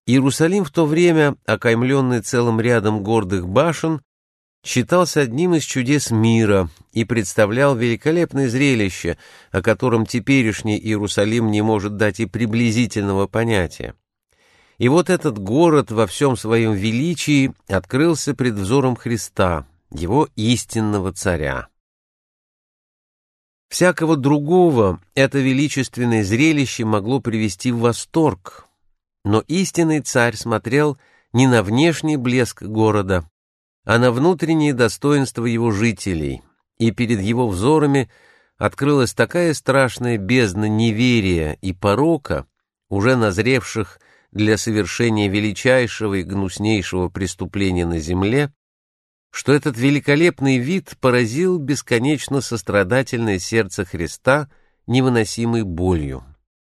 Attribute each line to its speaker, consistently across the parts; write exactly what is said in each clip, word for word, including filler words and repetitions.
Speaker 1: Иерусалим в то время, окаймленный целым рядом гордых башен, считался одним из чудес мира и представлял великолепное зрелище, о котором теперешний Иерусалим не может дать и приблизительного понятия. И вот этот город во всем своем величии открылся пред взором Христа, его истинного царя. Всякого другого это величественное зрелище могло привести в восторг, но истинный царь смотрел не на внешний блеск города, а на внутренние достоинства его жителей, и перед его взорами открылась такая страшная бездна неверия и порока, уже назревших для совершения величайшего и гнуснейшего преступления на земле, что этот великолепный вид поразил бесконечно сострадательное сердце Христа невыносимой болью.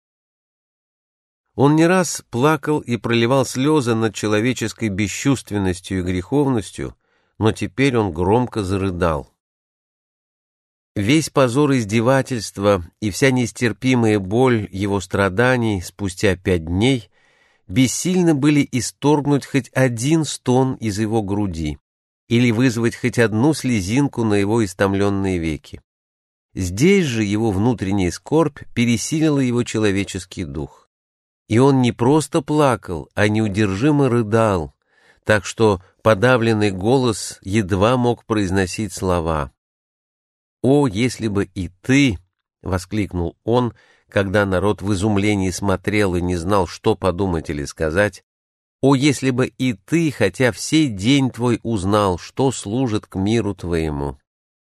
Speaker 1: Он не раз плакал и проливал слезы над человеческой бесчувственностью и греховностью, но теперь он громко зарыдал. Весь позор издевательства и вся нестерпимая боль его страданий спустя пять дней бессильны были исторгнуть хоть один стон из его груди или вызвать хоть одну слезинку на его истомленные веки. Здесь же его внутренняя скорбь пересилила его человеческий дух. И он не просто плакал, а неудержимо рыдал, так что подавленный голос едва мог произносить слова. «О, если бы и ты!» — воскликнул он, когда народ в изумлении смотрел и не знал, что подумать или сказать. «О, если бы и ты, хотя в сей день твой узнал, что служит к миру твоему!»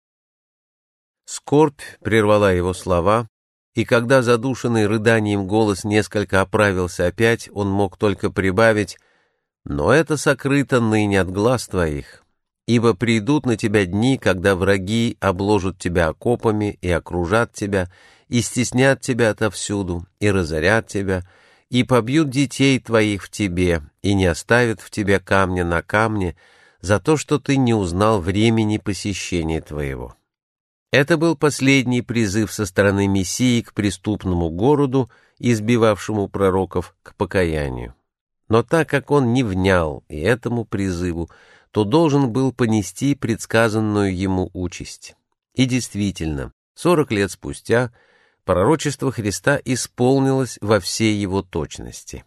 Speaker 1: Скорбь прервала его слова, и когда задушенный рыданием голос несколько оправился опять, он мог только прибавить: «Но это сокрыто ныне от глаз твоих, ибо придут на тебя дни, когда враги обложат тебя окопами и окружат тебя, и стеснят тебя отовсюду, и разорят тебя, и побьют детей твоих в тебе, и не оставят в тебе камня на камне за то, что ты не узнал времени посещения твоего». Это был последний призыв со стороны Мессии к преступному городу, избивавшему пророков к покаянию. Но так как он не внял и этому призыву, то должен был понести предсказанную ему участь. И действительно, сорок лет спустя пророчество Христа исполнилось во всей его точности.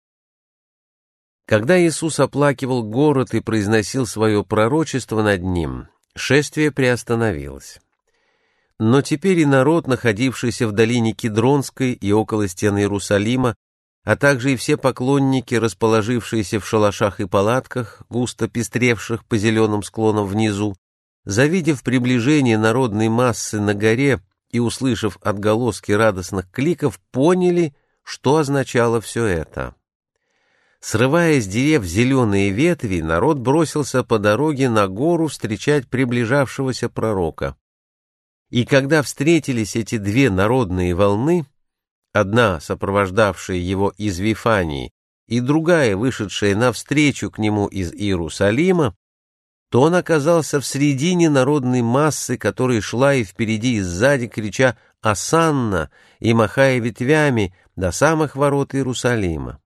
Speaker 1: Когда Иисус оплакивал город и произносил свое пророчество над ним, шествие приостановилось. Но теперь и народ, находившийся в долине Кидронской и около стен Иерусалима, а также и все поклонники, расположившиеся в шалашах и палатках, густо пестревших по зеленым склонам внизу, завидев приближение народной массы на горе и услышав отголоски радостных кликов, поняли, что означало все это. Срывая с дерев зеленые ветви, народ бросился по дороге на гору встречать приближавшегося пророка. И когда встретились эти две народные волны, одна, сопровождавшая его из Вифании, и другая, вышедшая навстречу к нему из Иерусалима, то он оказался в середине народной массы, которая шла и впереди, и сзади, крича «Осанна!» и махая ветвями до самых ворот Иерусалима.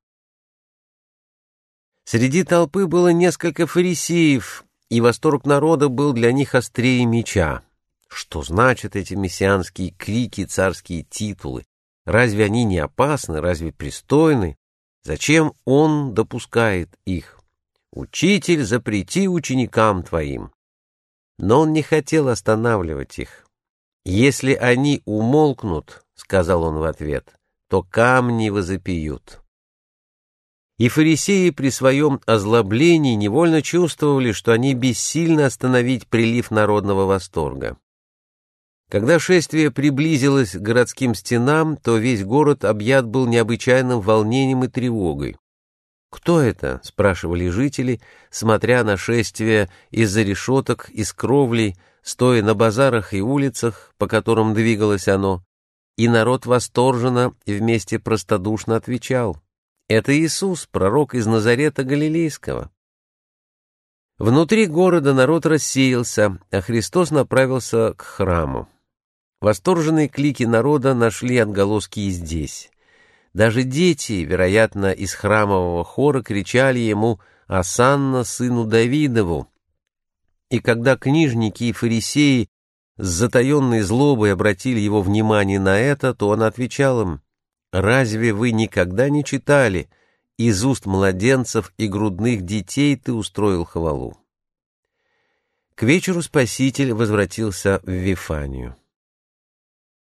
Speaker 1: Среди толпы было несколько фарисеев, и восторг народа был для них острее меча. Что значат эти мессианские крики, царские титулы? Разве они не опасны, разве пристойны? Зачем он допускает их? «Учитель, запрети ученикам твоим». Но он не хотел останавливать их. «Если они умолкнут, — сказал он в ответ, — то камни возопьют». И фарисеи при своем озлоблении невольно чувствовали, что они бессильны остановить прилив народного восторга. Когда шествие приблизилось к городским стенам, то весь город объят был необычайным волнением и тревогой. «Кто это?» — спрашивали жители, смотря на шествие из-за решеток, из кровлей, стоя на базарах и улицах, по которым двигалось оно, и народ восторженно и вместе простодушно отвечал: «Это Иисус, пророк из Назарета Галилейского». Внутри города народ рассеялся, а Христос направился к храму. Восторженные клики народа нашли отголоски и здесь. Даже дети, вероятно, из храмового хора кричали ему «Осанна сыну Давидову». И когда книжники и фарисеи с затаенной злобой обратили его внимание на это, то он отвечал им: «Разве вы никогда не читали: из уст младенцев и грудных детей ты устроил хвалу?» К вечеру Спаситель возвратился в Вифанию.